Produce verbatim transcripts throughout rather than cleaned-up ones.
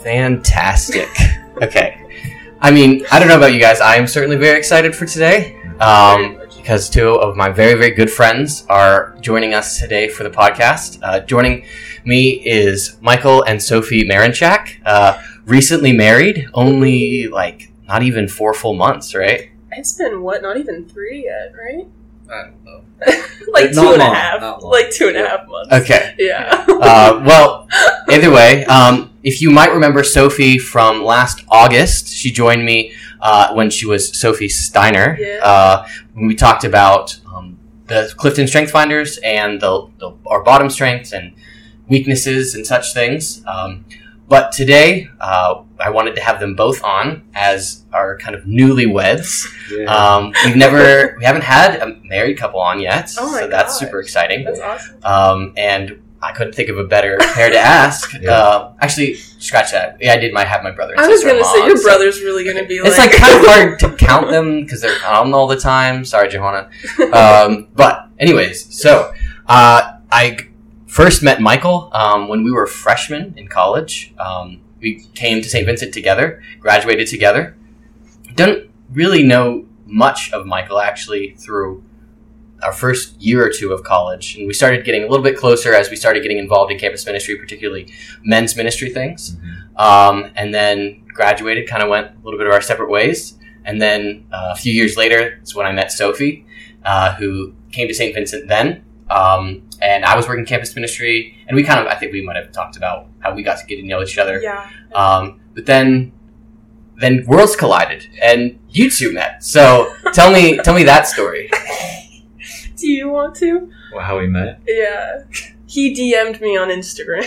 Fantastic. Okay. I mean, I don't know about you guys. I am certainly very excited for today um, because two of my very, very good friends are joining us today for the podcast. Uh, joining me is Michael and Sophie Marinchak, uh, recently married, only like not even four full months, right? It's been, what, not even three yet, right? I don't know. like two not and long, a half. not long. Like two and a half months. Okay. Yeah. uh, well, either way, um, if you might remember Sophie from last August, she joined me uh, when she was Sophie Steiner. Yeah. Uh, when we talked about um, the Clifton Strength Finders and the, the our bottom strengths and weaknesses and such things. Um, but today, uh, I wanted to have them both on as our kind of newlyweds. Yeah. Um, we've never, we haven't had a married couple on yet, Oh my so that's gosh. super exciting. That's awesome. Um, and I couldn't think of a better pair to ask. Yeah. Uh, actually, scratch that. Yeah, I did my have my brother. And I was sister-in-law going to say, on, your so- brother's really going to be like... It's like kind of hard to count them because they're on all the time. Sorry, Johanna. Um, but anyways, so uh, I first met Michael um, when we were freshmen in college. Um, we came to Saint Vincent together, graduated together. Don't really know much of Michael actually through our first year or two of college, and we started getting a little bit closer as we started getting involved in campus ministry, particularly men's ministry things. Mm-hmm. Um, and then graduated, kind of went a little bit of our separate ways. And then uh, a few years later is when I met Sophie, uh, who came to Saint Vincent then. Um, and I was working campus ministry, and we kind of, I think we might have talked about how we got to get to know each other. Yeah. Um, but then, then worlds collided, and you two met. So tell me, tell me that story. Do you want to? Well, how we met? Yeah. He D M'd me on Instagram.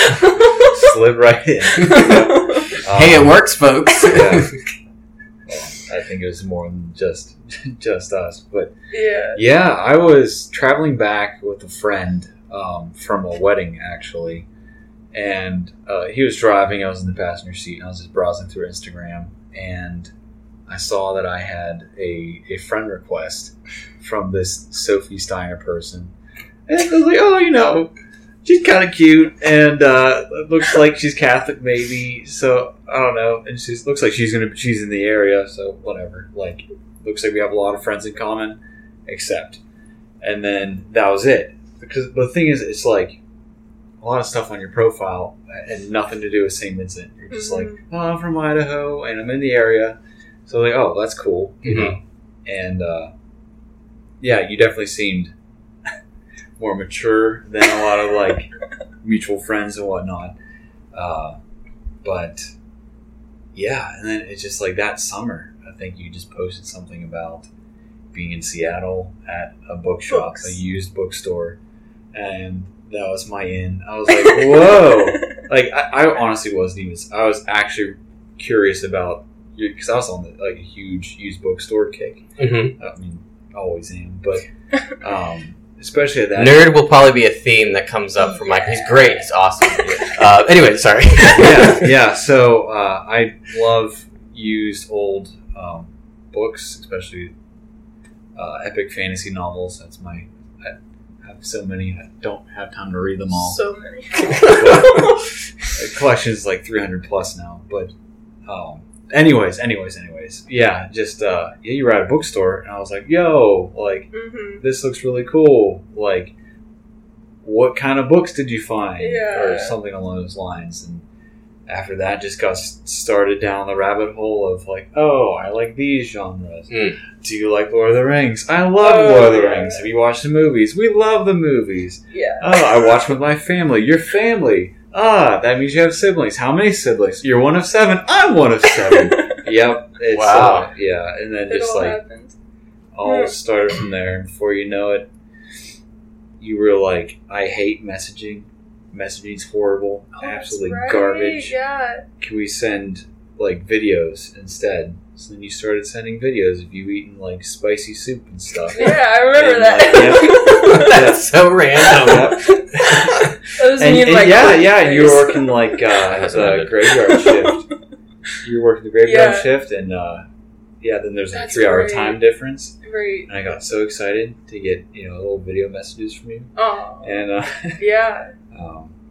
Yeah. Slid right in. Hey, it Um, works, folks. Yeah. I think it was more than just just us, but Yeah. yeah, I was traveling back with a friend um, from a wedding actually, and uh, he was driving. I was in the passenger seat, and I was just browsing through Instagram, and I saw that I had a, a friend request from this Sophie Steiner person, and I was like, oh, you know, she's kind of cute, and uh, it looks like she's Catholic, maybe. So I don't know, and she looks like she's gonna she's in the area, so whatever. Like, looks like we have a lot of friends in common, except, and then that was it. Because the thing is, it's like a lot of stuff on your profile and nothing to do with Saint Vincent. You're just Mhm. like, oh, I'm from Idaho and I'm in the area, so like, oh, that's cool, you Mhm. know. And uh, yeah, you definitely seemed more mature than a lot of like mutual friends and whatnot. Uh, but yeah, and then it's just like that summer, I think you just posted something about being in Seattle at a bookshop, Books. a used bookstore, and that was my in. I was like, whoa! Like I, I honestly wasn't even. I was actually curious about because I was on the, like a huge used bookstore kick. Mm-hmm. I mean, always am, but um, especially at that. Nerd will probably be a theme that comes up for Michael. He's great. He's awesome. Uh, anyway, sorry. yeah, yeah. So uh, I love used old um, books, especially uh, epic fantasy novels. That's my. I have so many. I don't have time to read them all. So many. The collection is like three hundred plus now. But, um, anyways, anyways, anyways. Yeah, just uh, yeah. You were at a bookstore, and I was like, "Yo, like hmm this looks really cool. Like, what kind of books did you find?" Yeah. Or something along those lines. And after that, just got s- started down the rabbit hole of like, oh, I like these genres. Mm. Do you like Lord of the Rings? I love Oh, Lord of the yeah. Rings. Have you watched the movies? We love the movies. Yeah. Oh, I watch with my family. Your family. Ah, that means you have siblings. How many siblings? You're one of seven. I'm one of seven. Yep. It's, Wow. Uh, yeah, and then It just all like happened. all Yeah. started from there. And before you know it, you were like, I hate messaging. Messaging's horrible. Oh, that's Absolutely right. garbage. Yeah. Can we send like videos instead? So then you started sending videos of you eating like spicy soup and stuff. Yeah, I remember And, that. That's so random. That was And, me and and my yeah, cool yeah, you were face. working like uh, That's what I the did. graveyard shift. You were working the graveyard Yeah. shift, and uh, yeah, then there's like a That's three hour great. time difference. Right. And I got so excited to get you know little video messages from you, Oh. and uh, Yeah. um,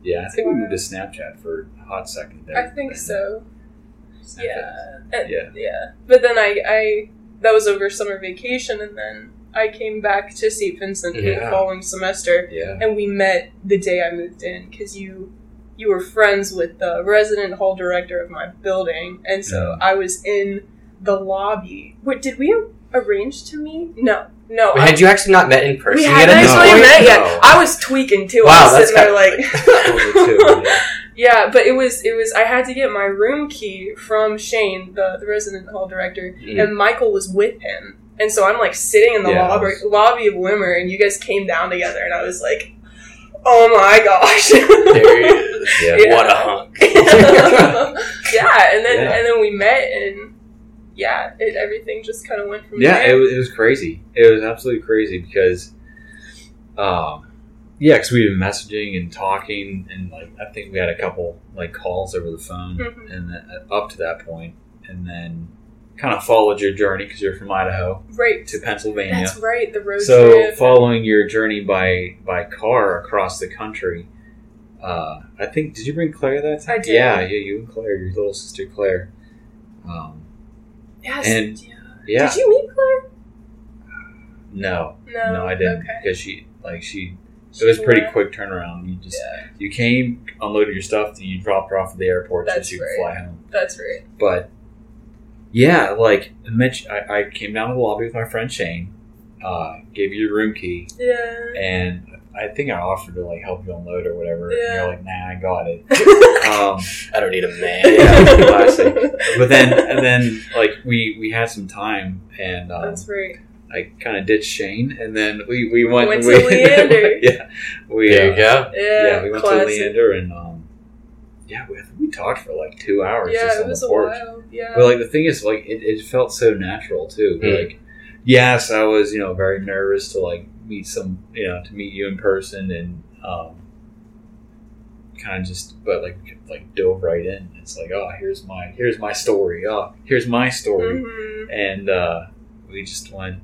Yeah, I think we moved to Snapchat for a hot second there. I think so. Snapchat. Yeah. And- Yeah. Yeah. But then I, I, that was over summer vacation, and then I came back to Saint Vincent Yeah. the following semester, Yeah. and we met the day I moved in, because you, you were friends with the resident hall director of my building, and so Yeah. I was in the lobby. Wait, did we arrange to meet? No. No. Wait, had you actually not met in person we yet hadn't at this actually point? met yet. No. I was tweaking too. Wow, I was that's sitting there kinda like, Too, yeah. yeah, but it was it was. I had to get my room key from Shane, the, the resident hall director, Mm. and Michael was with him, and so I'm like sitting in the Yeah, lobby it was- lobby of Wimmer, and you guys came down together, and I was like, oh my gosh, There he is. Yeah. Yeah. What a hunk. yeah, and then Yeah. and then we met, and yeah, it, everything just kind of went from Yeah, there. it was, it was crazy. It was absolutely crazy because, um, yeah, because we've been messaging and talking, and like I think we had a couple like calls over the phone, Mhm. and then, uh, up to that point, and then kind of followed your journey because you're from Idaho right. to Pennsylvania. That's right. The road So trip. following your journey by by car across the country, uh, I think did you bring Claire that time? I did. Yeah, yeah, you and Claire, your little sister Claire. Um, yes. and- yeah. yeah, Did you meet Claire? no, No. no, I didn't Okay. because she like she. It was a pretty Sure. quick turnaround. You just Yeah, you came, unloaded your stuff, then you dropped her off at the airport so That's she could right. fly home. that's right. But yeah, like Mitch, I, I came down to the lobby with my friend Shane, uh, gave you your room key, Yeah. and I think I offered to like help you unload or whatever. And Yeah. you're like, nah, I got it. Um, I don't need a man. yeah, classic. But then and then like we we had some time, and um, That's right. I kind of ditched Shane, and then we we went, Went to we, Leander. yeah, we There you uh, go. Yeah, yeah we went classic. to Leander, and um, yeah, we, I think we talked for like two hours. Yeah, just it on was the a porch. while. Yeah. But like the thing is, like it, it felt so natural too. Mm. Like, yes, I was you know very nervous to like meet some you know to meet you in person, and um, kind of just but like like dove right in. It's like, oh, here's my here's my story. Oh, here's my story, Mhm. and uh, we just went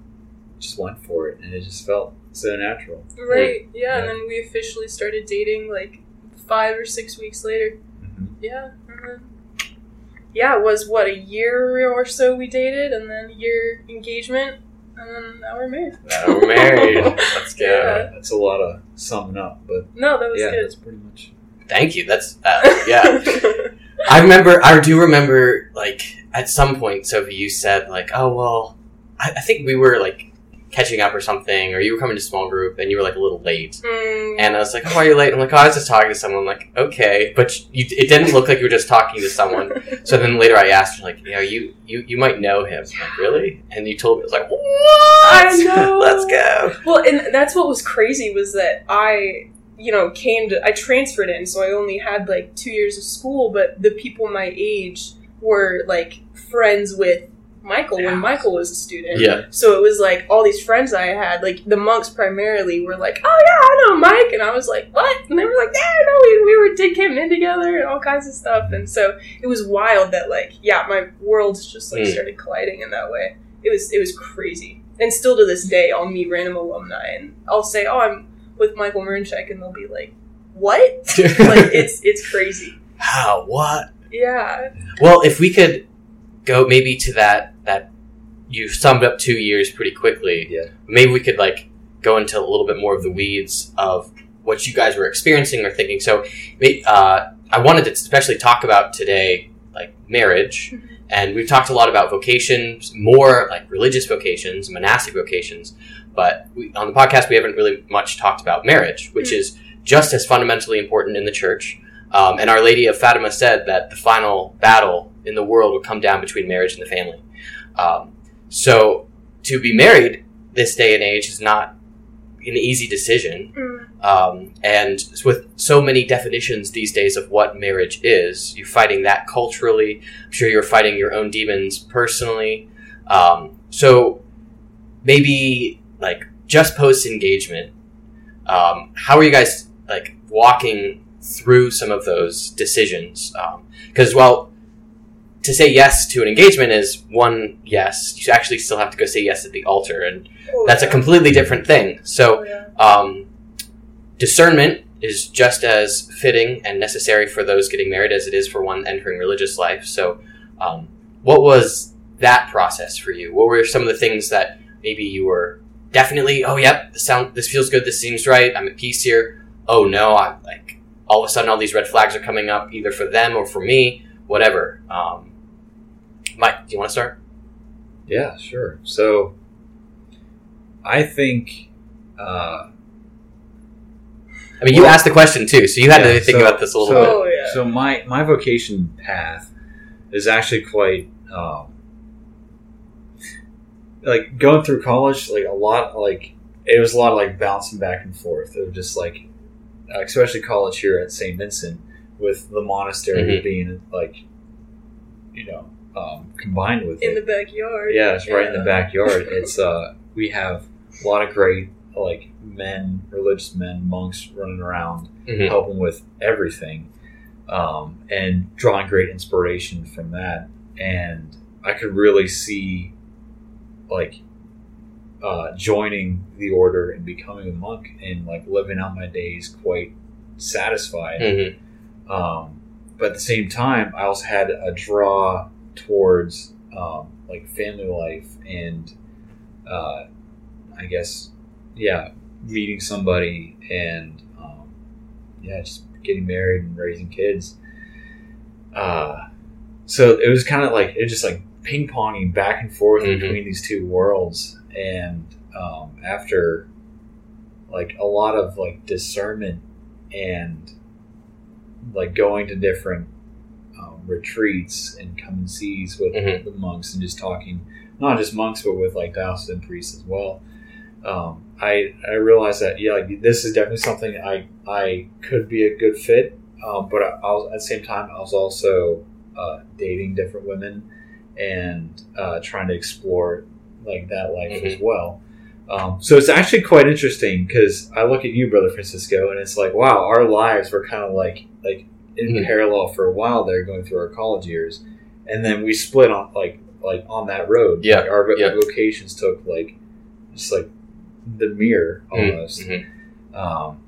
just went for it, and it just felt so natural. Right. Yeah, Yeah. and then we officially started dating like five or six weeks later. Mhm. Yeah. mhm. Yeah, it was what, a year or so we dated, and then a year engagement, and then now we're married. Now we're married. Let's go. Yeah. That's a lot of summing up, but No, that was yeah, good. that's pretty much. Thank you. That's uh, yeah. I remember. I do remember. Like at some point, Sophie, you said like, "Oh well," I, I think we were like catching up or something, or you were coming to small group, and you were like a little late. Mm, And I was like, "Oh, why are you late?" I'm like, "Oh, I was just talking to someone." I'm like, okay, but you, it didn't look like you were just talking to someone. So then later, I asked her like, "You know, you you you might know him." I'm like, really? And you told me. I was like, "What? I know. Let's go." Well, and that's what was crazy was that I, you know, came to, I transferred in, so I only had like two years of school, but the people my age were like friends with Michael when Michael was a student. Yeah. So it was like all these friends I had, like the monks primarily, were like, oh yeah, I know Mike. And I was like, what? And they were like, yeah, no, we, we were did came in together and all kinds of stuff. And so it was wild that like, yeah, my worlds just like Mm. started colliding in that way. It was, it was crazy. And still to this day, I'll meet random alumni and I'll say, oh, I'm with Michael Mernchek, and they'll be like, what? Like, it's, it's crazy. How? What? Yeah. Well, if we could go maybe to that that you summed up two years pretty quickly. Yeah. Maybe we could like go into a little bit more of the weeds of what you guys were experiencing or thinking. So, uh, I wanted to especially talk about today like marriage, Mhm. and we've talked a lot about vocations, more like religious vocations, monastic vocations. But we, on the podcast, we haven't really much talked about marriage, which Mhm. is just as fundamentally important in the church. Um, and Our Lady of Fatima said that the final battle in the world would come down between marriage and the family. Um, so to be married this day and age is not an easy decision. Mm. Um, and with so many definitions these days of what marriage is, you're fighting that culturally. I'm sure you're fighting your own demons personally. Um, so maybe like just post engagement, um, how are you guys like walking through some of those decisions? Because well, to say yes to an engagement is one yes. You actually still have to go say yes at the altar, and Oh, that's a yeah. completely different thing. So Oh, yeah. um, discernment is just as fitting and necessary for those getting married as it is for one entering religious life. So, um, what was that process for you? What were some of the things that maybe you were definitely, oh, yep, this sound, this feels good, this seems right, I'm at peace here. Oh no, I like all of a sudden all these red flags are coming up either for them or for me, whatever. Um, Mike, do you want to start? Yeah, sure. So, I think. Uh, I mean, you well, asked the question too, so you had yeah, to think so, about this a little so, bit. Oh, yeah. So my my vocation path is actually quite um, like going through college. Like a lot, like it was a lot of like bouncing back and forth. It was just like, especially college here at Saint Vincent, with the monastery Mhm. being like, you know, um, combined with In it. the backyard. Yeah, it's right in Yeah. the backyard. It's uh, we have a lot of great like men, religious men, monks running around, Mhm. helping with everything, um, and drawing great inspiration from that. And I could really see like uh, joining the order and becoming a monk and like living out my days quite satisfied. Mhm. Um, but at the same time, I also had a draw towards um, like family life and uh, I guess, yeah, meeting somebody and um, yeah, just getting married and raising kids. Uh, so it was kind of like it just like ping ponging back and forth Mhm. between these two worlds. And um, after like a lot of like discernment and like going to different um, retreats and come and sees with Mhm. the monks and just talking, not just monks, but with like diocesan priests as well. Um, I I realized that yeah, like, this is definitely something I I could be a good fit. Um, but I, I was, at the same time, I was also uh, dating different women and uh, trying to explore like that life Mhm. as well. Um, so it's actually quite interesting because I look at you, Brother Francisco, and it's like, wow, our lives were kind of like like in Mhm. parallel for a while there, going through our college years, and then we split on like like on that road. Yeah, Like, our yeah. vocations took like just like the mirror almost. Mhm. Um,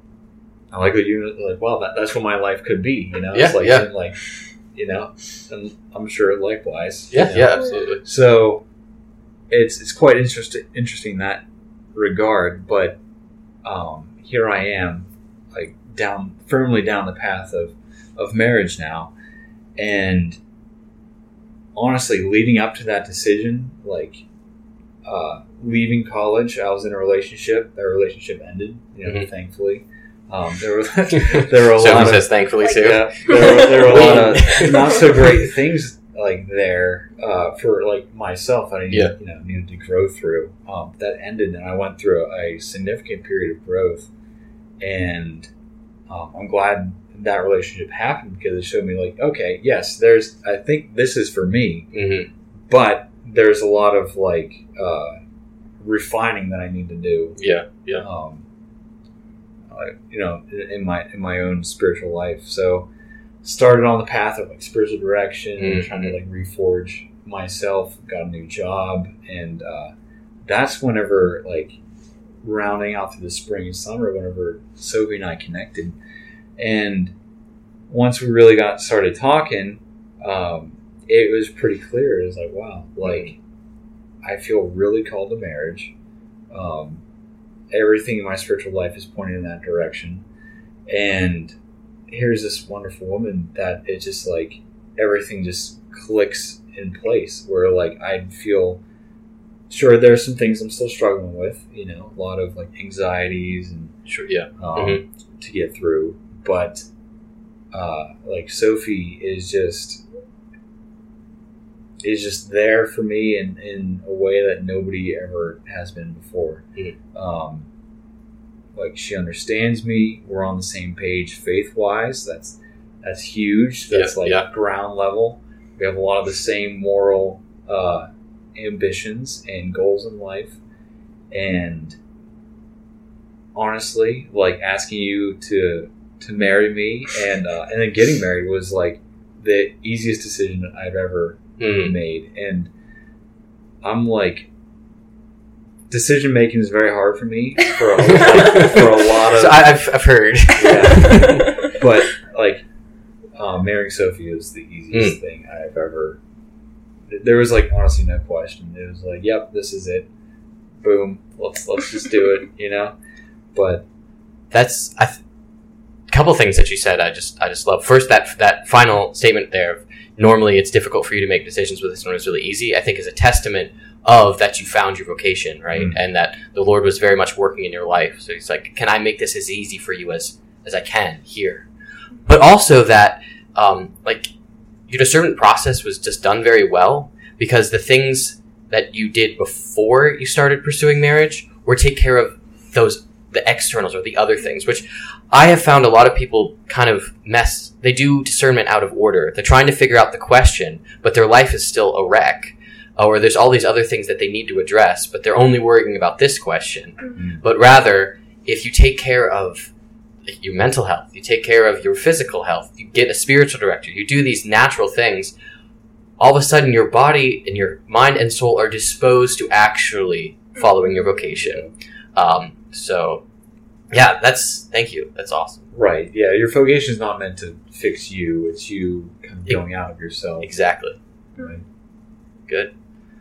I like what you like. Well, that, that's what my life could be. You know, Yeah, it's like yeah. and like you know, and I'm sure likewise. Yeah, you know? yeah, absolutely. So it's it's quite interesting interesting in that regard. But um, here I am, like down firmly down the path of of marriage now, and honestly, leading up to that decision, like uh, leaving college, I was in a relationship. That relationship ended, you know, Mhm. thankfully. Um, there were there were a Sophie lot of says thankfully Like too. yeah, there were, there were a lot of not so great things like there uh, for like myself. I needed, Yeah. you know needed to grow through. Um, that ended, and I went through a significant period of growth, and um, I'm glad that relationship happened because it showed me like, okay, yes, there's. I think this is for me, Mhm. but there's a lot of like uh, refining that I need to do. Yeah, yeah. Um, uh, you know, in, in my in my own spiritual life. So, started on the path of like spiritual direction, Mhm. trying to like reforge myself. Got a new job, and uh, that's whenever like rounding out through the spring and summer. Whenever Sophie and I connected, and once we really got started talking, um, it was pretty clear. It was like, wow, like I feel really called to marriage. Um, everything in my spiritual life is pointing in that direction. And here's this wonderful woman that it just like everything just clicks in place where like I feel sure there's some things I'm still struggling with, you know, a lot of like anxieties and Sure, yeah. um, Mhm. to get through. But uh, like Sophie is just is just there for me in, in a way that nobody ever has been before. Mhm. Um, like she understands me. We're on the same page faith wise. That's that's huge. That's Yeah, like yeah. ground level. We have a lot of the same moral uh, ambitions and goals in life. And honestly, like asking you to to marry me and uh, and then getting married was like the easiest decision that I've ever Mhm. made. And I'm like decision making is very hard for me for a, like, for a lot of. So I, I've I've heard. Yeah. But like, um, marrying Sophie is the easiest mm. thing I've ever. There was like honestly no question. It was like, yep, this is it. Boom. Let's let's just do it. You know. But that's a th- couple things that you said. I just I just love. First, that that final statement there. Normally, it's difficult for you to make decisions, but this one is really easy. I think is a testament of that you found your vocation, right? Mm. And that the Lord was very much working in your life. So He's like, can I make this as easy for you as as I can here? But also that, um, like, your discernment process was just done very well because the things that you did before you started pursuing marriage were take care of those the externals or the other things, which I have found a lot of people kind of mess. They do discernment out of order. They're trying to figure out the question, but their life is still a wreck. Or there's all these other things that they need to address, but they're only worrying about this question. Mm-hmm. But rather, if you take care of your mental health, you take care of your physical health, you get a spiritual director, you do these natural things, all of a sudden your body and your mind and soul are disposed to actually following your vocation. Um, so, yeah, that's, thank you. That's awesome. Right. Yeah. Your vocation is not meant to fix you. It's you kind of going out of yourself. Exactly. Right. Good.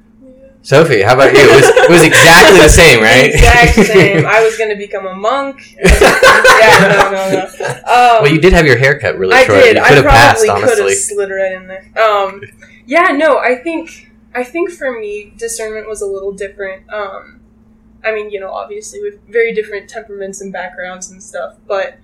Sophie, how about you? It was, it was exactly the same, right? Exact same. I was going to become a monk. Yeah, no, no, no. Um, well, you did have your hair cut really I short. did. You I could have probably passed, could honestly. have slid right in there. Um, yeah, no, I think I think for me, discernment was a little different. Um, I mean, you know, obviously with very different temperaments and backgrounds and stuff, but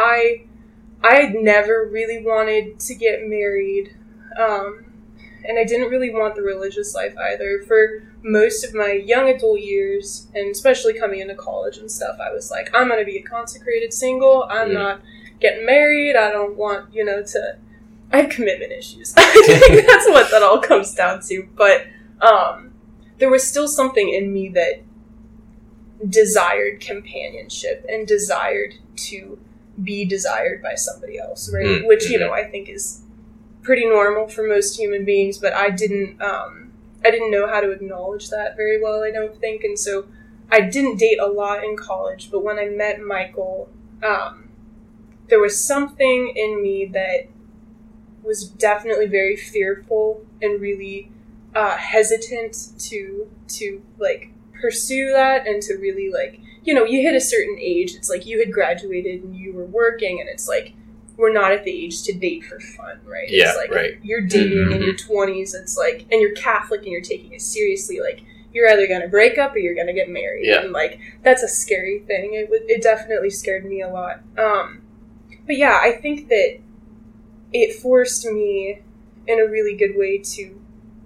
I I had never really wanted to get married. Um, and I didn't really want the religious life either. For most of my young adult years, and especially coming into college and stuff, I was like, I'm going to be a consecrated single. I'm mm. not getting married. I don't want, you know, to... I had commitment issues. I think that's what that all comes down to. But um, there was still something in me that desired companionship and desired to be desired by somebody else, right? Mm. Which, you know, I think is pretty normal for most human beings, but I didn't... Um, I didn't know how to acknowledge that very well, I don't think, and so I didn't date a lot in college, but when I met Michael, um, there was something in me that was definitely very fearful and really uh, hesitant to, to, like, pursue that and to really, like, you know, you hit a certain age, it's like you had graduated and you were working, and it's like, we're not at the age to date for fun, right? Yeah, it's like right. You're dating mm-hmm. in your twenties, it's like, and you're Catholic and you're taking it seriously, like, you're either going to break up or you're going to get married. Yeah. And, like, that's a scary thing. It it definitely scared me a lot. Um, but, yeah, I think that it forced me in a really good way to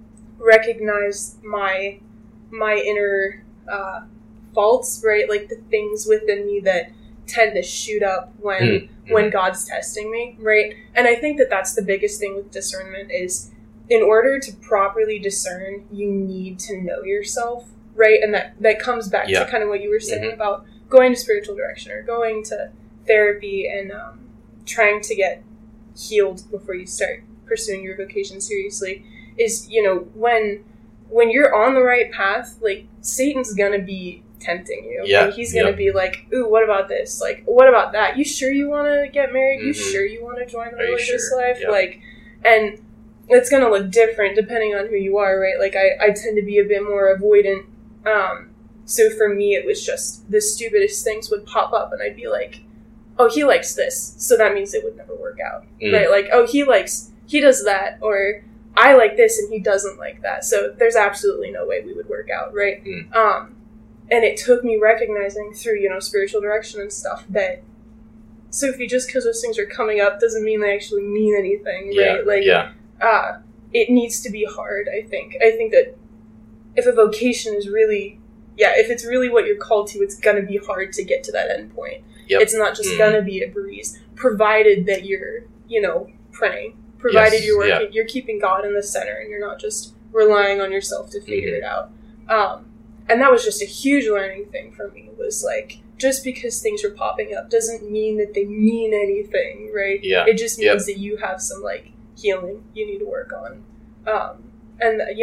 recognize my, my inner uh, faults, right? Like, the things within me that tend to shoot up when... Mm. when God's testing me, right? And I think that that's the biggest thing with discernment is in order to properly discern, you need to know yourself, right? And that, that comes back yeah. to kind of what you were saying mm-hmm. about going to spiritual direction or going to therapy and um, trying to get healed before you start pursuing your vocation seriously is, you know, when when you're on the right path, like, Satan's gonna be tempting you. Yeah. And he's going to yep. be like, ooh, what about this? Like, what about that? You sure you want to get married? Mm-hmm. You sure you want to join the Are religious sure? life? Yep. Like, and it's going to look different depending on who you are, right? Like, I, I tend to be a bit more avoidant. Um, so for me, it was just the stupidest things would pop up and I'd be like, oh, he likes this. So that means it would never work out, mm. right? Like, oh, he likes, he does that, or I like this and he doesn't like that. So there's absolutely no way we would work out, right? Mm. Um, And it took me recognizing through, you know, spiritual direction and stuff that, Sophie, just because those things are coming up doesn't mean they actually mean anything, right? Yeah, like, yeah. Uh, it needs to be hard, I think. I think that if a vocation is really, yeah, if it's really what you're called to, it's going to be hard to get to that end point. Yep. It's not just mm. going to be a breeze, provided that you're, you know, praying, provided yes, you're working, yeah. you're keeping God in the center and you're not just relying on yourself to figure mm-hmm. it out. Um, And that was just a huge learning thing for me, was like, just because things are popping up doesn't mean that they mean anything, right? Yeah. It just means yep. that you have some, like, healing you need to work on. Um, and, you know,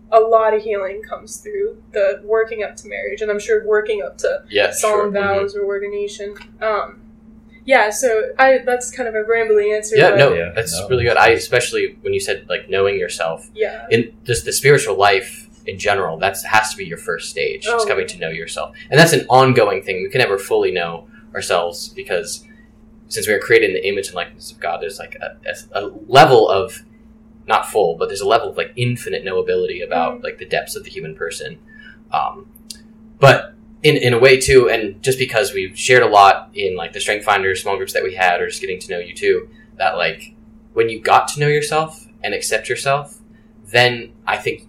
a lot of healing comes through the working up to marriage, and I'm sure working up to Yeah, solemn sure. vows or ordination. Um, yeah, so I that's kind of a rambling answer. Yeah, but no, Yeah, that's no. really good. I especially when you said like knowing yourself yeah, in just the spiritual life in general. That has to be your first stage. It's Oh. coming to know yourself, and that's an ongoing thing. We can never fully know ourselves because since we are created in the image and likeness of God, there's like a, a, a level of not full, but there's a level of like infinite knowability about Mm. like the depths of the human person. Um, but in in a way too, and just because we've shared a lot in like the Strength Finders small groups that we had, or just getting to know you too, that like when you got to know yourself and accept yourself, then I think,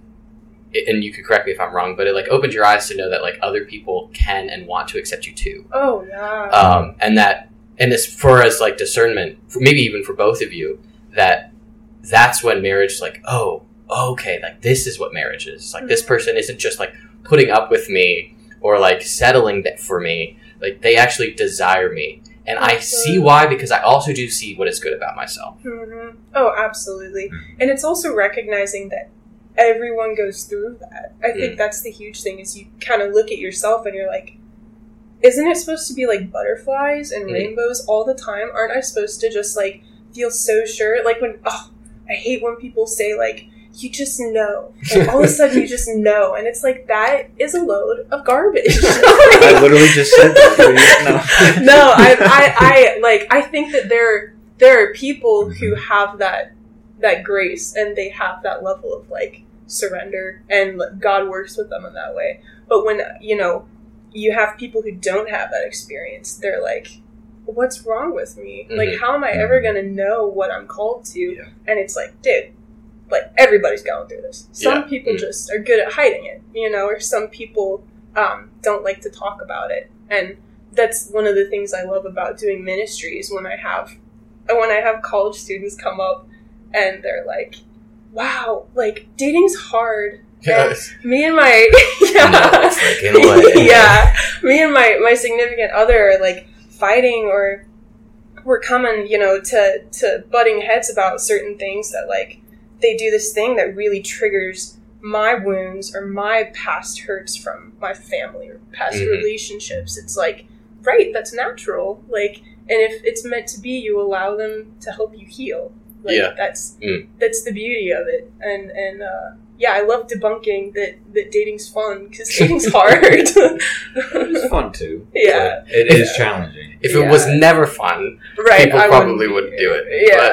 and you could correct me if I'm wrong, but it like opened your eyes to know that like other people can and want to accept you too, oh yeah, um, and that, and as far as like discernment, for maybe even for both of you, that that's when marriage, like, oh, okay, like this is what marriage is. Like this Mhm. person isn't just like putting up with me or like settling that for me. Like they actually desire me, and I see Absolutely. why, because I also do see what is good about myself. hmm oh absolutely, and it's also recognizing that everyone goes through that. I think Mm. that's the huge thing is you kind of look at yourself and you're like, isn't it supposed to be like butterflies and Mm. rainbows all the time? Aren't I supposed to just like feel so sure? Like when, oh, I hate when people say like, you just know. And all of a sudden you just know. And it's like, that is a load of garbage. I literally just said that. No. no, I, I, I, like, I think that there, there are people who have that, that grace and they have that level of like surrender and God works with them in that way. But when, you know, you have people who don't have that experience, they're like, what's wrong with me? Mhm. Like, how am I ever going to know what I'm called to? Yeah. And it's like, dude, like everybody's going through this. Some Yeah. people Mm. just are good at hiding it, you know, or some people um, don't like to talk about it. And that's one of the things I love about doing ministries when I have, when I have college students come up and they're like, wow, like dating's hard. And me and my yeah, No freaking way. yeah, me and my my significant other are like fighting, or we're coming, you know, to to butting heads about certain things that like they do this thing that really triggers my wounds or my past hurts from my family or past Mhm. relationships. It's like, right, that's natural. Like, and if it's meant to be, you allow them to help you heal. Like, Yeah. that's Mm. that's the beauty of it. And and uh, yeah, I love debunking that that dating's fun because dating's hard. It's fun too. Yeah. But it is challenging. If it was Yeah. never fun, Right, people I probably wouldn't do it.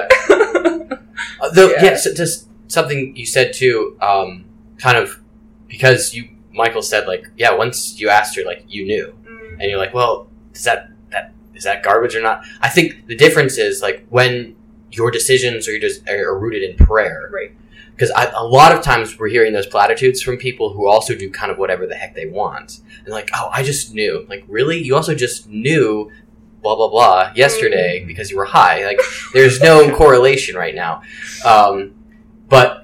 Yeah. Uh, though, Yeah. yeah, so just something you said too, um, kind of because you, Michael said like, yeah, once you asked her, like you knew, Mm, and you're like, well, is that that is that garbage or not? I think the difference is like when your decisions are just are rooted in prayer, right. because a lot of times we're hearing those platitudes from people who also do kind of whatever the heck they want, and like, oh, I just knew, like, really, you also just knew. Blah blah blah yesterday Mm. because you were high. Like there's no correlation right now, um, but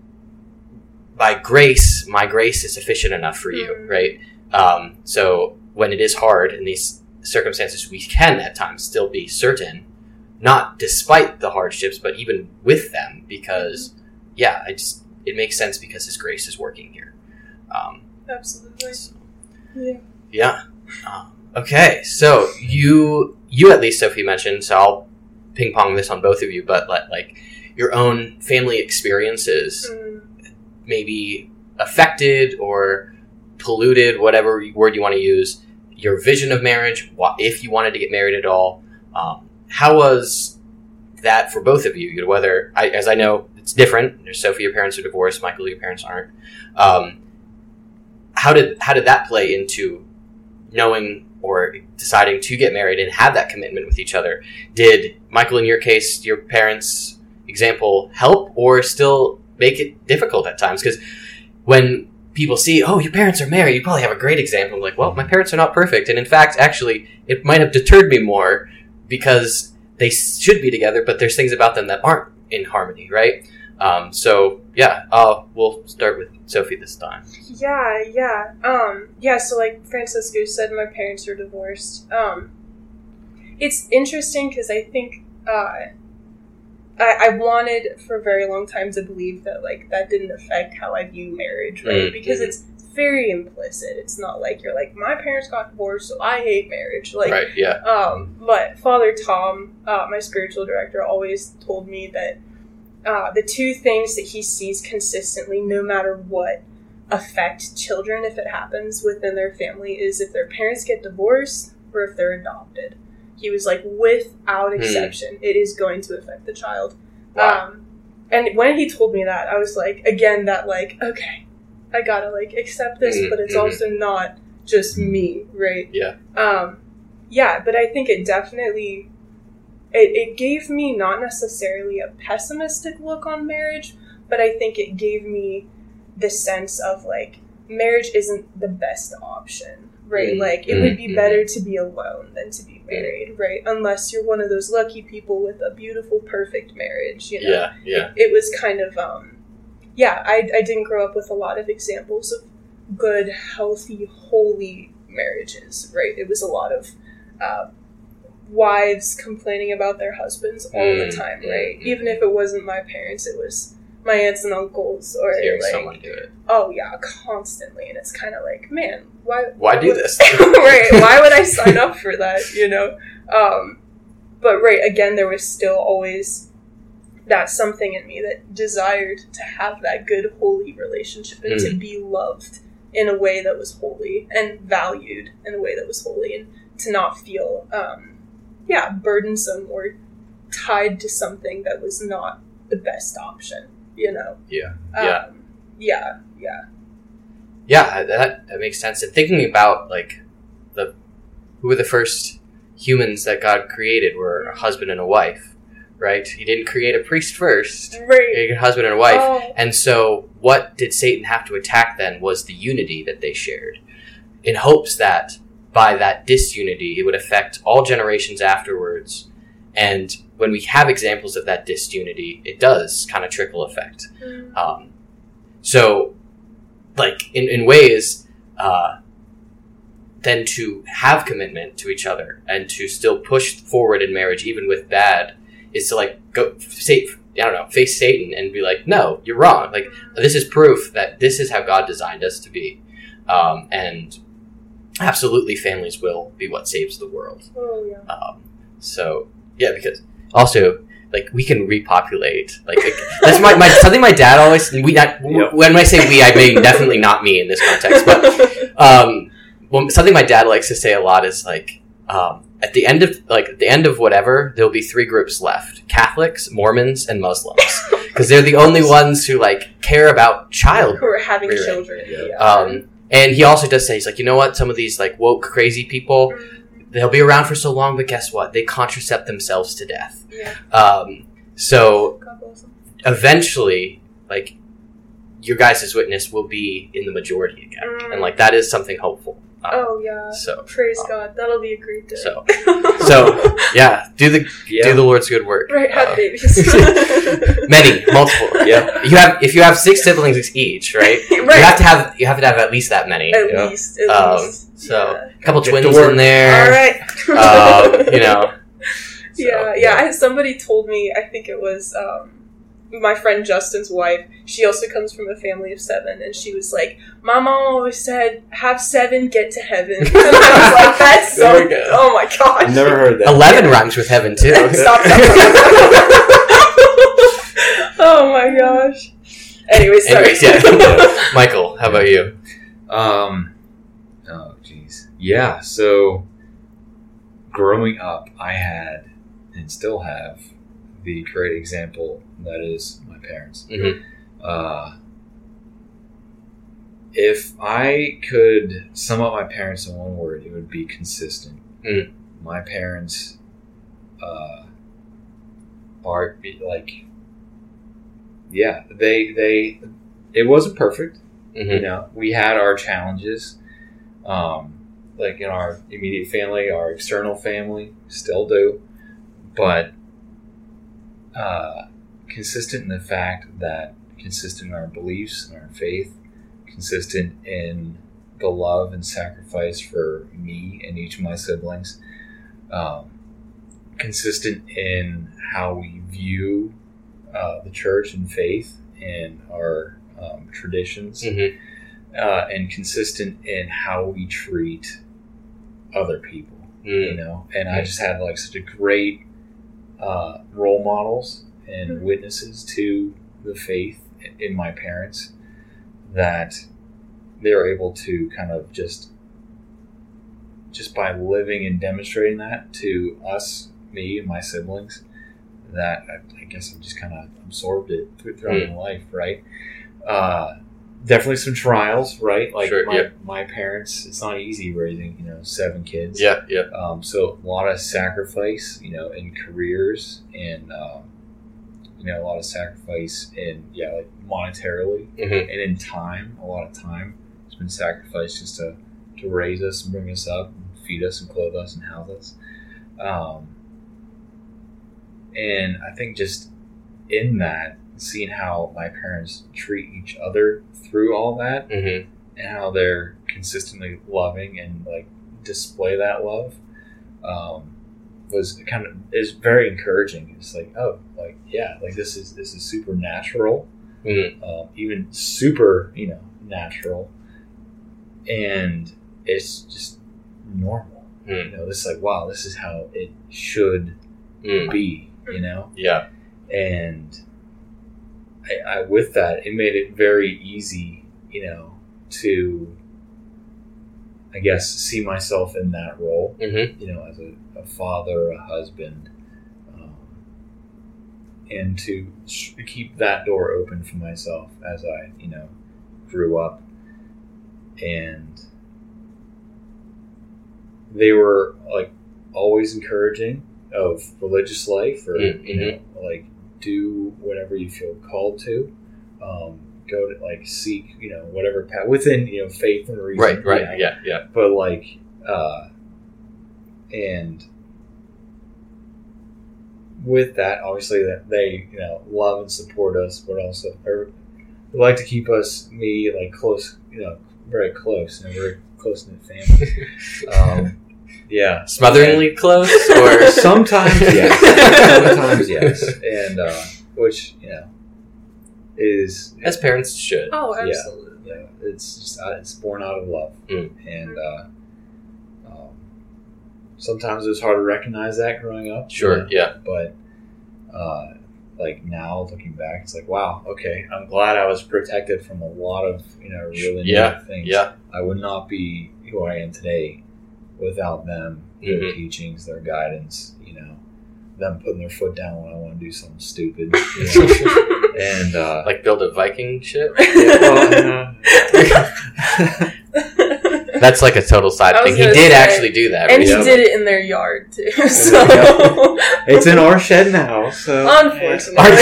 by grace, my grace is sufficient enough for you, Mm. right? Um, so when it is hard in these circumstances, we can at times still be certain, not despite the hardships, but even with them, because yeah, I just it makes sense because His grace is working here. Um, Absolutely. so, Yeah. yeah. Um, okay, so you you at least, Sophie, mentioned, so I'll ping pong this on both of you, but let, like your own family experiences Mm, maybe affected or polluted, whatever word you want to use, your vision of marriage, wha- if you wanted to get married at all. Um, how was that for both of you? You know, whether, I, as I know, it's different. Sophie, your parents are divorced. Michael, your parents aren't. Um, how did how did that play into knowing or deciding to get married and have that commitment with each other? Did, Michael, in your case, your parents' example help or still make it difficult at times? Because when people see, oh, your parents are married, you probably have a great example. I'm like, well, my parents are not perfect. And in fact, actually, it might have deterred me more because they should be together, but there's things about them that aren't in harmony, right? Um, so, yeah, uh, we'll start with Sophie this time. yeah, yeah. Um, yeah, so like Francisco said, my parents are divorced. Um, it's interesting because I think uh, I, I wanted for a very long time to believe that like that didn't affect how I view marriage, right? Mm-hmm. Because it's very implicit. It's not like you're like, my parents got divorced, so I hate marriage. Like, right, yeah. Um, but Father Tom, uh, my spiritual director, always told me that uh, the two things that he sees consistently, no matter what, affect children if it happens within their family is if their parents get divorced or if they're adopted. He was like, without exception, hmm. it is going to affect the child. Wow. Um, and when he told me that, I was like, again, that like, okay, I gotta like accept this, mm-hmm. but it's mm-hmm. also not just me, right? Yeah. Um, yeah, but I think it definitely, it, it gave me not necessarily a pessimistic look on marriage, but I think it gave me the sense of like, marriage isn't the best option, right? Mm-hmm. Like, it would be mm-hmm. better to be alone than to be married, right? Unless you're one of those lucky people with a beautiful, perfect marriage, you know? Yeah, yeah. It, it was kind of, um, yeah, I, I didn't grow up with a lot of examples of good, healthy, holy marriages, right? It was a lot of uh, wives complaining about their husbands all mm-hmm. the time, right? Mm-hmm. Even if it wasn't my parents, it was my aunts and uncles, or hearing like, someone do it. Oh yeah, constantly, and it's kind of like, man, why? Why do would, this? Right? Why would I sign up for that? You know. Um, but right, again, there was still always that something in me that desired to have that good, holy relationship and mm. to be loved in a way that was holy and valued in a way that was holy, and to not feel, um, yeah, burdensome or tied to something that was not the best option. You know? Yeah. Yeah. Um, yeah. Yeah. Yeah, that that makes sense. And thinking about like the who were the first humans that God created were a husband and a wife, right? He didn't create a priest first. Right. He created a husband and a wife. Oh. And so what did Satan have to attack then was the unity that they shared, in hopes that by that disunity it would affect all generations afterwards. And when we have examples of that disunity, it does kind of trickle effect. Mm. Um, so, like, in, in ways, uh, then to have commitment to each other and to still push forward in marriage, even with bad, is to, like, go, say, I don't know, face Satan and be like, no, you're wrong. Like, this is proof that this is how God designed us to be. Um, and absolutely, families will be what saves the world. Oh, yeah. Um, so... Yeah, because also, like, we can repopulate. Like, like that's my, my something my dad always. We not, yep. When I say we, I mean definitely not me in this context. But um, well, something my dad likes to say a lot is like, um, at the end of like at the end of whatever, there'll be three groups left: Catholics, Mormons, and Muslims, because they're the only ones who like care about child who are having rearing. children. Yeah. Um, and he also does say, he's like, you know what? Some of these like woke crazy people. They'll be around for so long, but guess what? They contracept themselves to death. Yeah. Um, so eventually, like, your guys' witness will be in the majority again. Mm. And, like, that is something hopeful. Um, oh, yeah. So praise um, God. That'll be a great day. So, so yeah, do the yeah. do the Lord's good work. Right, have uh, babies. Many, multiple. Yeah. You have if you have six siblings each, right? Right. You have to have you have to have at least that many. At yeah. least, at um, least. So yeah. a couple Get twins in there. All right. um, you know. So, yeah, yeah. I, somebody told me, I think it was um, my friend Justin's wife. She also comes from a family of seven, and she was like, "My mom always said, have seven, get to heaven." And I was like, "That's so." Oh my gosh! I've never heard that. Eleven rhymes with heaven too. Stop that. Oh my gosh. Anyways, sorry. Anyways, yeah. Michael, how about you? Um. Oh, jeez. Yeah. So, growing up, I had and still have the great example that is my parents. Mm-hmm. Uh, if I could sum up my parents in one word, it would be consistent. Mm. My parents uh, are like, yeah, they they. It wasn't perfect. Mm-hmm. You know, we had our challenges, um, like in our immediate family, our external family, still do, but uh, consistent in the fact that consistent in our beliefs and our faith, consistent in the love and sacrifice for me and each of my siblings, um, consistent in how we view uh, the church and faith and our um, traditions, Mm-hmm. uh, and consistent in how we treat other people. Mm. You know, and I just had like such a great uh, role models and Mhm. witnesses to the faith in my parents that they were able to kind of just just by living and demonstrating that to us, me and my siblings, that I, I guess I've just kind of absorbed it through, throughout Mm. my life, right? Uh, definitely some trials, right? Like Sure, my, yeah. my parents, it's not easy raising, you know, seven kids. Yeah, yeah. Um, so a lot of sacrifice, you know, in careers and, um, you know, a lot of sacrifice in, yeah, like monetarily Mm-hmm. and in time. A lot of time has been sacrificed just to, to raise us and bring us up, and feed us and clothe us and house us. Um, and I think just in that, seeing how my parents treat each other through all that, Mm-hmm. and how they're consistently loving and like display that love, um, was kind of is very encouraging. It's like, oh, like yeah, like this is this is supernatural, Mm-hmm. um, even super, you know, natural, and it's just normal. Mm. You know, this is like, wow, this is how it should Mm. be. You know, Yeah. and I, I with that, it made it very easy, you know, to, I guess, see myself in that role, Mm-hmm. you know, as a, a father, a husband, um, and to sh- keep that door open for myself as I, you know, grew up. And they were like always encouraging of religious life, or Mm, you know, like do whatever you feel called to. Um, go to like seek, you know, whatever path within, you know, faith and reason. Right, right. you know. Yeah, yeah. But like, uh, and with that, obviously, that they, you know, love and support us, but also or would like to keep us, me, like close, you know, very close, you know, very close knit family. Um, yeah, Smotheringly close, or sometimes yes, sometimes yes, and uh, which you know is as parents should. Oh, Yeah. absolutely. yeah, it's just uh, it's born out of love, Mm. and uh, um, sometimes it was hard to recognize that growing up. Sure, you know, yeah. but uh, like now looking back, it's like wow, okay, I'm glad I was protected from a lot of you know really Yeah, negative things. yeah. I would not be who I am today without them, their Mhm. teachings, their guidance. You know, them putting their foot down when I want to do something stupid. You know? and uh, Like build a Viking ship. yeah, well, uh, That's like a total side I was thing. He gonna did say- actually do that. And right? he Yeah. did it in their yard too. So it's in our shed now. So unfortunately. Our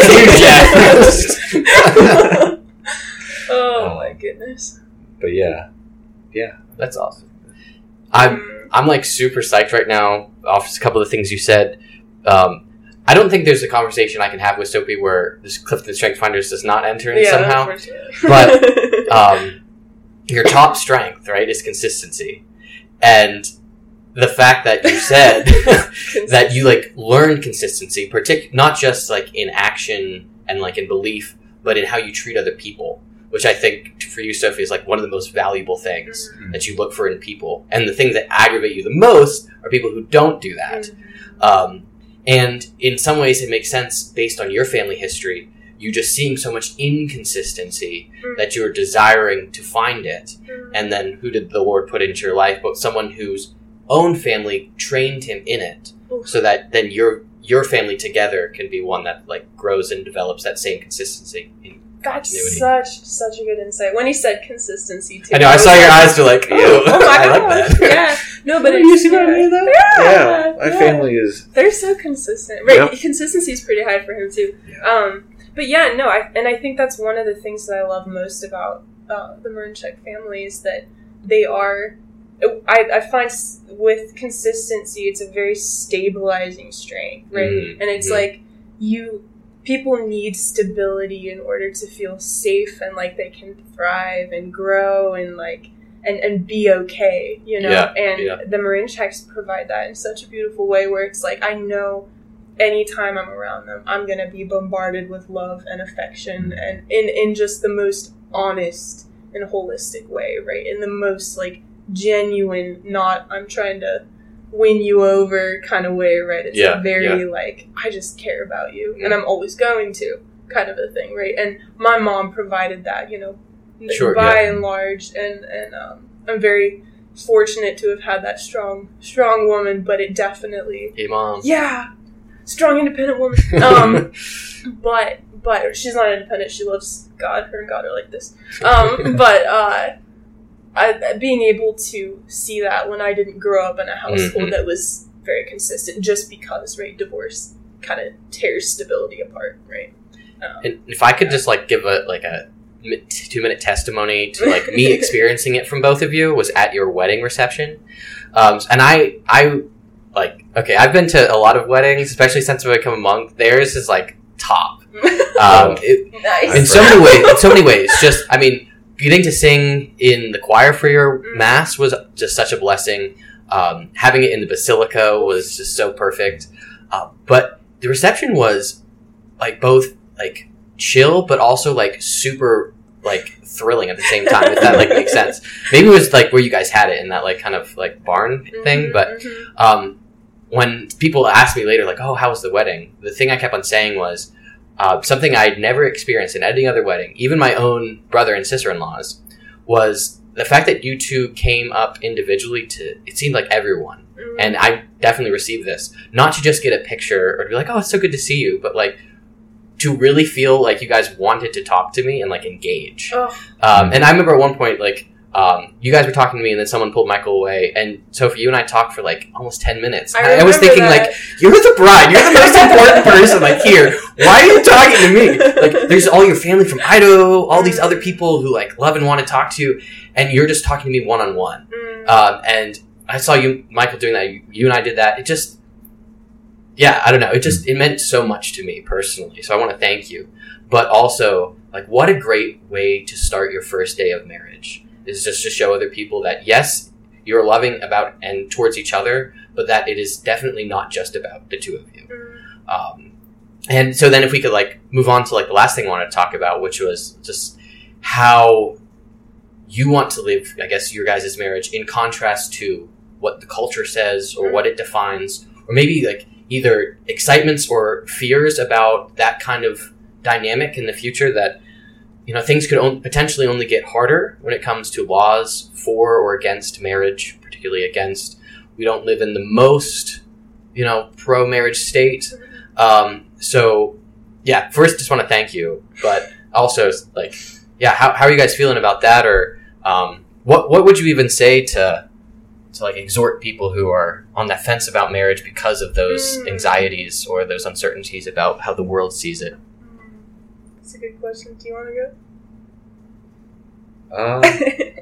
huge Oh my goodness. But yeah, That's awesome. I'm Mm. I'm like super psyched right now off a couple of the things you said. Um, I don't think there's a conversation I can have with Soapy where this Clifton Strength Finders does not enter in Yeah, somehow. unfortunately. But, Um, your top strength, right, is consistency, and the fact that you said that you like learned consistency, partic- not just like in action and like in belief, but in how you treat other people, which I think for you, Sophie, is like one of the most valuable things Mhm. that you look for in people. And the things that aggravate you the most are people who don't do that. Mhm. Um, and in some ways, it makes sense based on your family history. You just seeing so much inconsistency Mhm. that you're desiring to find it. Mhm. And then who did the Lord put into your life? But someone whose own family trained him in it, Oof. so that then your your family together can be one that like grows and develops that same consistency in That's continuity. such such a good insight. When he said consistency too, I know. I was saw your like, eyes were like, Oh, oh my I gosh! like that. Yeah, no, but Oh, it's, you see what I yeah. mean though? Yeah, Yeah, my yeah. family is. They're so consistent. Right, Yep. consistency is pretty high for him too. Yeah. Um, but yeah, no, I and I think that's one of the things that I love most about uh, the Marinchuk family is that they are. I, I find s- with consistency, it's a very stabilizing strength, right? Mhm, And it's mhm. like you people need stability in order to feel safe and like they can thrive and grow and like and, and be okay, you know? Yeah, and yeah. the Marinchuks provide that in such a beautiful way where it's like I know anytime I'm around them, I'm going to be bombarded with love and affection and in, in just the most honest and holistic way, right? In the most, like, genuine, not, I'm trying to win you over kind of way, right? It's yeah, a very, yeah. like, I just care about you, Yeah. and I'm always going to, kind of a thing, right? And my mom provided that, you know, Sure, by yeah. and large, and, and um, I'm very fortunate to have had that strong, strong woman, but it definitely... Hey, Mom. Yeah! Strong, independent woman. Um, but, but she's not independent, she loves God, her and God are like this. Um, but, uh... I, being able to see that when I didn't grow up in a household mm-hmm. that that was very consistent, just because, right, divorce kind of tears stability apart, right? Um, And if I could just like give a like a two minute testimony to like me experiencing it from both of you was at your wedding reception, um, and I I like okay I've been to a lot of weddings, especially since I've become a monk. Theirs is like top, um, it, nice. in so many ways. In so many ways, just I mean. Getting to sing in the choir for your mass was just such a blessing. Um, having it in the basilica was just so perfect. Uh, but the reception was like both like chill, but also like super like thrilling at the same time. If that like makes sense. Maybe it was like where you guys had it in that like kind of like barn thing. Mm-hmm, but mm-hmm. um, when people asked me later, like, "Oh, how was the wedding?" The thing I kept on saying was. Uh, something I'd never experienced in any other wedding, even my own brother and sister-in-laws, was the fact that you two came up individually to, it seemed like everyone. Mm-hmm. And I definitely received this. Not to just get a picture or to be like, oh, it's so good to see you, but like to really feel like you guys wanted to talk to me and like engage. Oh. Um, and I remember at one point, like, Um, you guys were talking to me and then someone pulled Michael away, and Sophie, you and I talked for like almost ten minutes. I, I was thinking that. like, you're the bride, you're the most important person, like here, why are you talking to me? Like there's all your family from Idaho, all these other people who like love and want to talk to you, and you're just talking to me one-on-one. Mm. Um, and I saw you, Michael, doing that, you, you and I did that, it just, yeah, I don't know, it just, it meant so much to me personally, so I want to thank you. But also, like, what a great way to start your first day of marriage. Is just to show other people that, yes, you're loving about and towards each other, but that it is definitely not just about the two of you. Mm. Um, and so then if we could, like, move on to, like, the last thing I wanted to talk about, which was just how you want to live, I guess, your guys' marriage in contrast to what the culture says or what it defines, or maybe, like, either excitements or fears about that kind of dynamic in the future that, you know, things could on- potentially only get harder when it comes to laws for or against marriage, particularly against. We don't live in the most, you know, pro-marriage state. Um, so, yeah, first, just want to thank you. But also, like, yeah, how, how are you guys feeling about that? Or um, what what would you even say to, to, like, exhort people who are on the fence about marriage because of those anxieties or those uncertainties about how the world sees it? That's a good question. Do you want to go? Uh,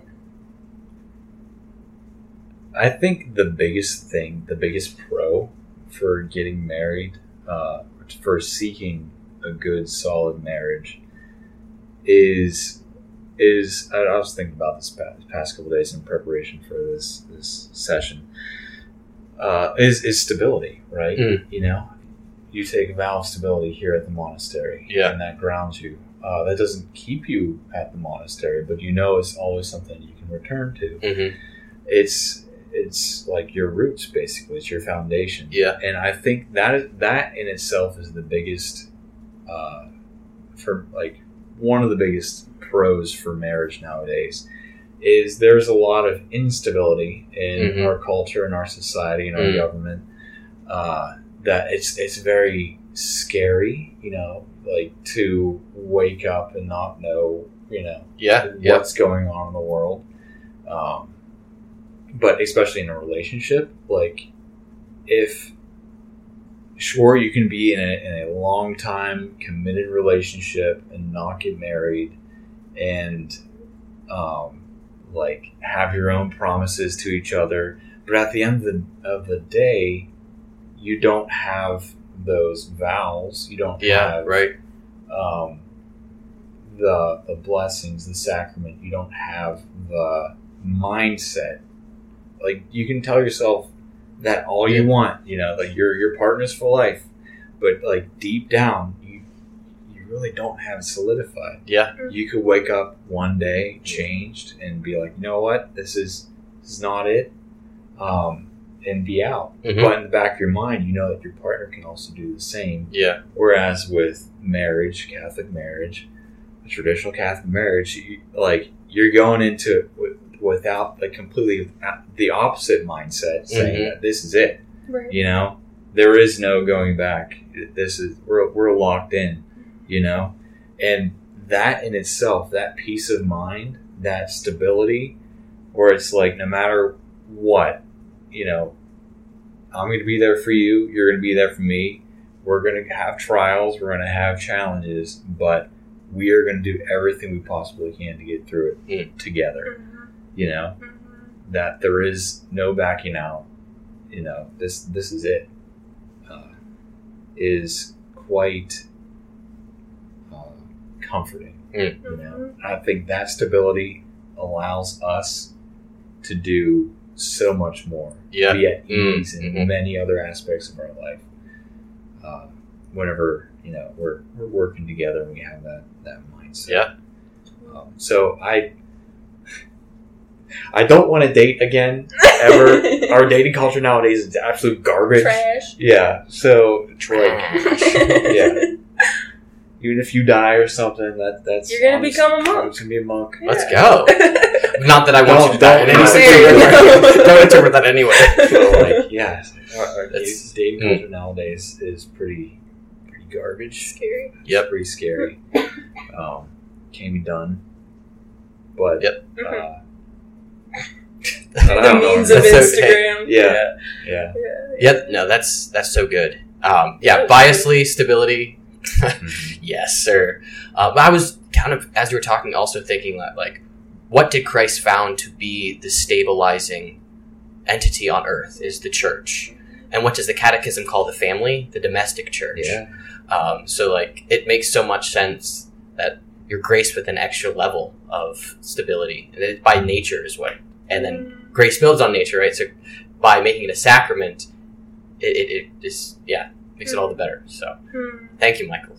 I think the biggest thing, the biggest pro for getting married, uh, for seeking a good, solid marriage, is is I, I was thinking about this past, past couple days in preparation for this this session. Uh, is is stability, right? Mm. You know, you take a vow of stability here at the monastery, Yeah. and that grounds you. Uh, that doesn't keep you at the monastery, but you know it's always something you can return to. Mm-hmm. It's it's like your roots, basically. It's your foundation. Yeah. And I think that is, that in itself is the biggest, uh, for like one of the biggest pros for marriage nowadays. Is there's a lot of instability in Mhm. our culture, in our society, in our Mm. government. Uh, that it's it's very scary, you know, like to wake up and not know, you know, Yeah, yeah. what's going on in the world. Um, but especially in a relationship, like if sure you can be in a, in a long time committed relationship and not get married and um, like have your own promises to each other, but at the end of the, of the day, you don't have those vows. You don't Yeah, have right. um, the the blessings, the sacrament. You don't have the mindset. Like you can tell yourself that all you want, you know, that you're your partner's for life, but like deep down, you you really don't have it solidified. Yeah. You could wake up one day changed and be like, you know what, this is this is not it, um, and be out. Mhm. But in the back of your mind, you know that your partner can also do the same. Yeah. Whereas with marriage, Catholic marriage, a traditional Catholic marriage, you, like you're going into it with, without like completely the opposite mindset, saying Mhm. that this is it. Right. You know, there is no going back. This is we're we're locked in. You know, and that in itself, that peace of mind, that stability, where it's like no matter what, you know, I'm going to be there for you. You're going to be there for me. We're going to have trials. We're going to have challenges, but we are going to do everything we possibly can to get through it Mm. together. Mhm. You know, Mhm. that there is no backing out. You know, this this is it. Uh, is quite uh, comforting. Mm. You know, I think that stability allows us to do so much more. Yeah. Be at Mm. ease in Mhm. many other aspects of our life. Uh, whenever you know we're we're working together and we have that that mindset. Yeah. Um, so I. I don't want to date again ever. Our dating culture nowadays is absolute garbage. Trash. Yeah. So like, Trash. yeah. Even if you die or something, that that's You're gonna I'm just- become a monk. I'm just gonna be a monk. Let's Yeah. go. Not that I want Don't- you to die in don't- any don't- situation. There you go. Don't interpret that anyway. So like, yeah, it's like, our, our That's- dating mm. culture nowadays is pretty pretty garbage. Scary. Yep. It's pretty scary. Um, can be done, but Yep. uh, The I don't know. means of That's okay. Instagram. Yeah. yeah. Yeah. Yep. No, that's that's so good. Um, yeah, Oh, biasly, stability. Mhm. Yes, sir. Uh, but I was kind of, as you were talking, also thinking that, like, what did Christ found to be the stabilizing entity on earth is the church. And what does the catechism call the family? The domestic church. Yeah. Um, so, like, it makes so much sense that you're graced with an extra level of stability. And it, by nature is what. And then Mm. grace builds on nature, right? So by making it a sacrament, it, it, it just, yeah, makes it all the better. So Hmm. thank you, Michael.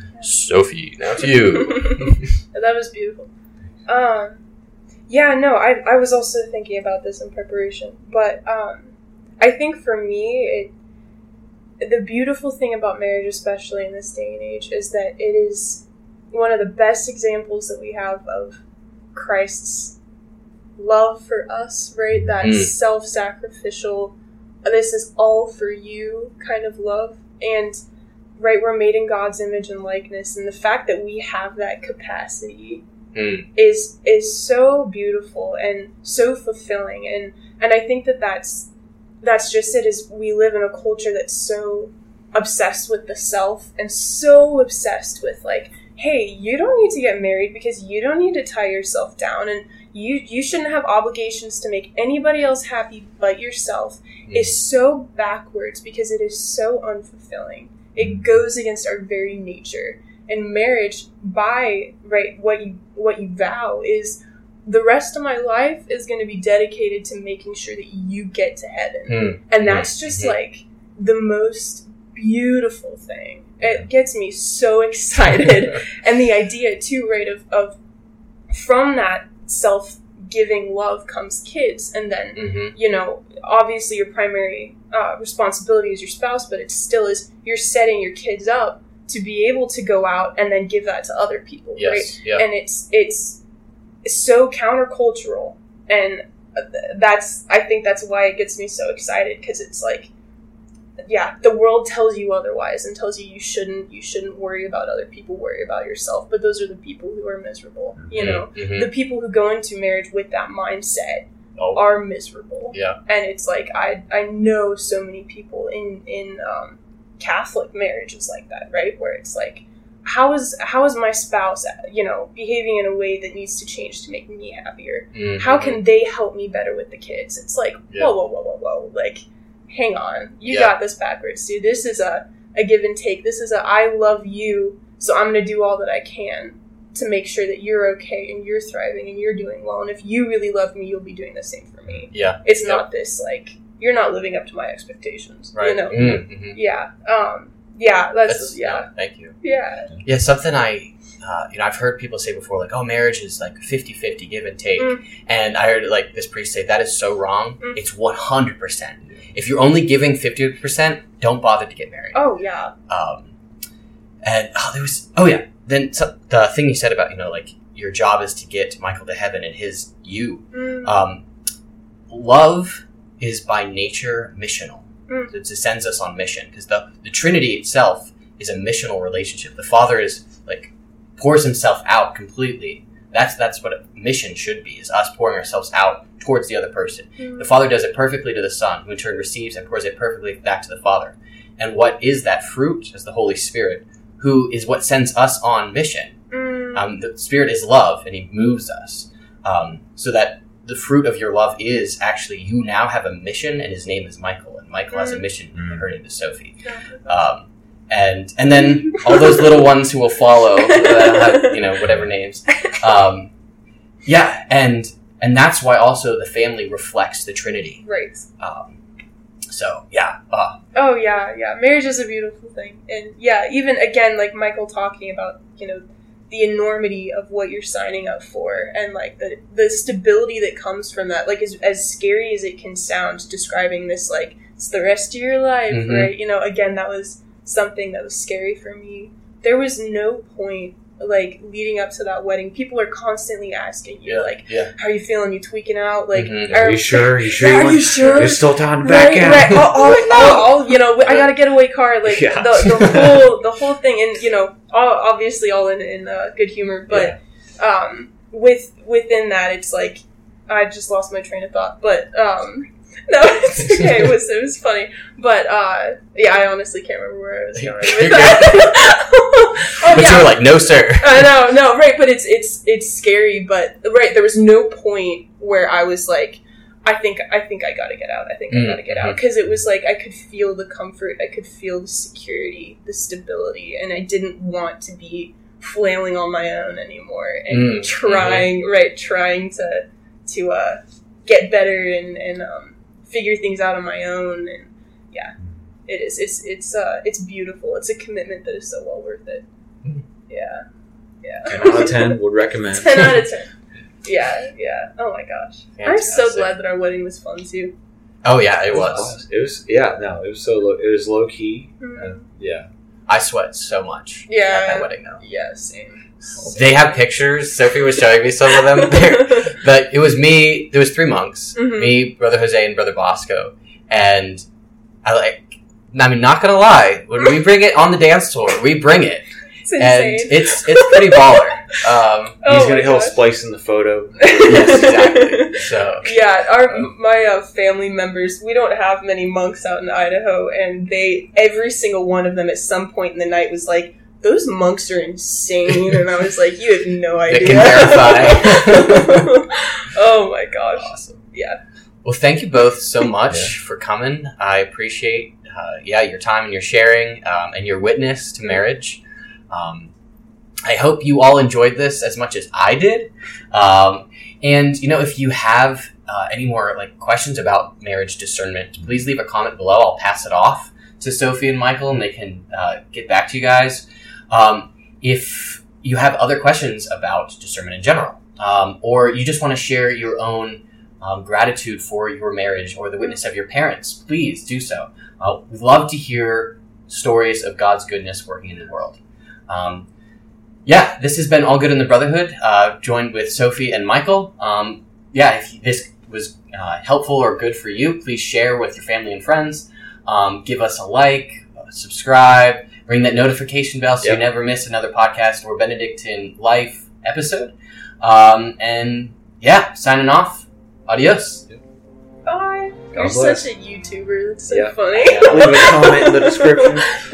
Sophie, now to you. That was beautiful. Um, yeah, no, I I was also thinking about this in preparation, but um, I think for me, it the beautiful thing about marriage, especially in this day and age, is that it is one of the best examples that we have of Christ's love for us, right? That Mm. self-sacrificial, this is all for you kind of love. And right, we're made in God's image and likeness, and the fact that we have that capacity Mm. is is so beautiful and so fulfilling. And and I think that that's that's just it. Is we live in a culture that's so obsessed with the self and so obsessed with, like, hey, you don't need to get married because you don't need to tie yourself down, and you you shouldn't have obligations to make anybody else happy but yourself. Mm. Is so backwards because it is so unfulfilling. It goes against our very nature. And marriage, by right, what you what you vow is the rest of my life is going to be dedicated to making sure that you get to heaven. Mm. And that's just Mhm. like the most beautiful thing. It gets me so excited. And the idea too, right, of, of from that self-giving love comes kids, and then Mm-hmm. you know, obviously your primary uh, responsibility is your spouse, but it still is you're setting your kids up to be able to go out and then give that to other people, Yes. right? Yeah. And it's it's so countercultural, and that's I think that's why it gets me so excited, because it's like, yeah, the world tells you otherwise and tells you you shouldn't you shouldn't worry about other people, worry about yourself. But those are the people who are miserable, you know. Mhm. The people who go into marriage with that mindset Oh. are miserable. Yeah. And it's like I I know so many people in in um, Catholic marriages like that, right? Where it's like, how is how is my spouse, you know, behaving in a way that needs to change to make me happier? Mhm. How can they help me better with the kids? It's like, Yeah. whoa, whoa, whoa, whoa, whoa. Like, hang on. You Yeah. got this backwards, dude. This is a, a give and take. This is a I love you, so I'm going to do all that I can to make sure that you're okay and you're thriving and you're doing well. And if you really love me, you'll be doing the same for me. Yeah. It's Yeah. not this, like, you're not living up to my expectations. Right. You know? Mm-hmm. Yeah. Um, Yeah, that's, That's yeah. Thank you. Yeah. Yeah, something I, uh, you know, I've heard people say before, like, oh, marriage is like fifty-fifty, give and take. Mm. And I heard like this priest say, that is so wrong. Mm. It's one hundred percent. If you're only giving fifty percent, don't bother to get married. Oh, yeah. Um, and, oh, there was, oh, yeah. Then so, the thing you said about, you know, like, your job is to get Michael to heaven and his you. Mm. Um, love is by nature missional. Mm. It sends us on mission because the, the Trinity itself is a missional relationship. The Father is like pours himself out completely. That's that's what a mission should be, is us pouring ourselves out towards the other person. Mm. The Father does it perfectly to the Son, who in turn receives and pours it perfectly back to the Father. And what is that fruit is the Holy Spirit, who is what sends us on mission. Mm. Um, the Spirit is love, and He moves us. Um, so that the fruit of your love is actually, you now have a mission, and his name is Michael. And Michael has a mission, and her name is Sophie. Um, and and then all those little ones who will follow, that have, you know, whatever names. Um, yeah, and and that's why also the family reflects the Trinity. Right. Um, so, yeah. Uh, Oh, yeah, yeah. Marriage is a beautiful thing. And, yeah, even, again, like Michael talking about, you know, the enormity of what you're signing up for and, like, the, the stability that comes from that. Like, as, as scary as it can sound, describing this, like, it's the rest of your life, Mhm. right? You know, again, that was something that was scary for me. There was no point, like, leading up to that wedding. People are constantly asking you, yeah, like, yeah. how are you feeling? You tweaking out? Like, Mhm. Are you sure? You sure? Yeah, you are want- you sure? There's still time to back Right, out. right. I'll, I'll, I'll, I'll, you know, I got a getaway car. Like Yeah. the, the whole, the whole thing, and you know, all, obviously all in in uh, good humor. But um, with within that, it's like I just lost my train of thought. But um, no, it's okay. It was it was funny. But uh, yeah, I honestly can't remember where I was going with that. oh But yeah. you were like, no, sir. I know, no, right, but it's it's it's scary, but right, there was no point where I was like, I think I think I gotta get out. I think I Mm, gotta get out, because it was like I could feel the comfort, I could feel the security, the stability, and I didn't want to be flailing on my own anymore and Mm, trying, right, trying to to uh, get better and and um, figure things out on my own, and yeah. It is. It's it's uh it's beautiful. It's a commitment that is so well worth it. Mm. Yeah, yeah. ten out of ten would recommend. ten out of ten. Yeah, yeah. Oh my gosh, I'm so Fantastic. glad that our wedding was fun too. Oh, yeah, it was. It was. Yeah. No. It was so. Low, it was low key. Mm. Uh, yeah. I sweat so much Yeah. at that wedding, though. Yeah, same. They have pictures. Sophie was showing me some of them. They're- but it was me. There was three monks. Mhm. Me, Brother Jose, and Brother Bosco. And I like. I mean, not gonna lie. When we bring it on the dance floor, we bring it, It's and insane. it's it's pretty baller. Um, Oh He's my gonna he'll gosh. splice in the photo. yes, exactly. So Yeah, our my uh, family members. We don't have many monks out in Idaho, and they every single one of them at some point in the night was like, "Those monks are insane," and I was like, "You have no They idea." can verify. Oh my gosh! Awesome. Yeah. Well, thank you both so much Yeah. for coming. I appreciate, uh, yeah, your time and your sharing um, and your witness to marriage. Um, I hope you all enjoyed this as much as I did. Um, and you know, if you have uh, any more like questions about marriage discernment, please leave a comment below. I'll pass it off to Sophie and Michael, and they can uh, get back to you guys. Um, if you have other questions about discernment in general, um, or you just want to share your own Um, gratitude for your marriage or the witness of your parents, please do so. Uh, we'd love to hear stories of God's goodness working in the world. Um, yeah, this has been All Good in the Brotherhood, uh, joined with Sophie and Michael. Um, yeah, if this was uh, helpful or good for you, please share with your family and friends. Um, give us a like, uh, subscribe, ring that notification bell so Yep. you never miss another podcast or Benedictine Life episode. Um, and yeah, signing off. Adios. Bye. You're God bless. such a YouTuber. That's so Yeah. funny. Leave a comment in the description.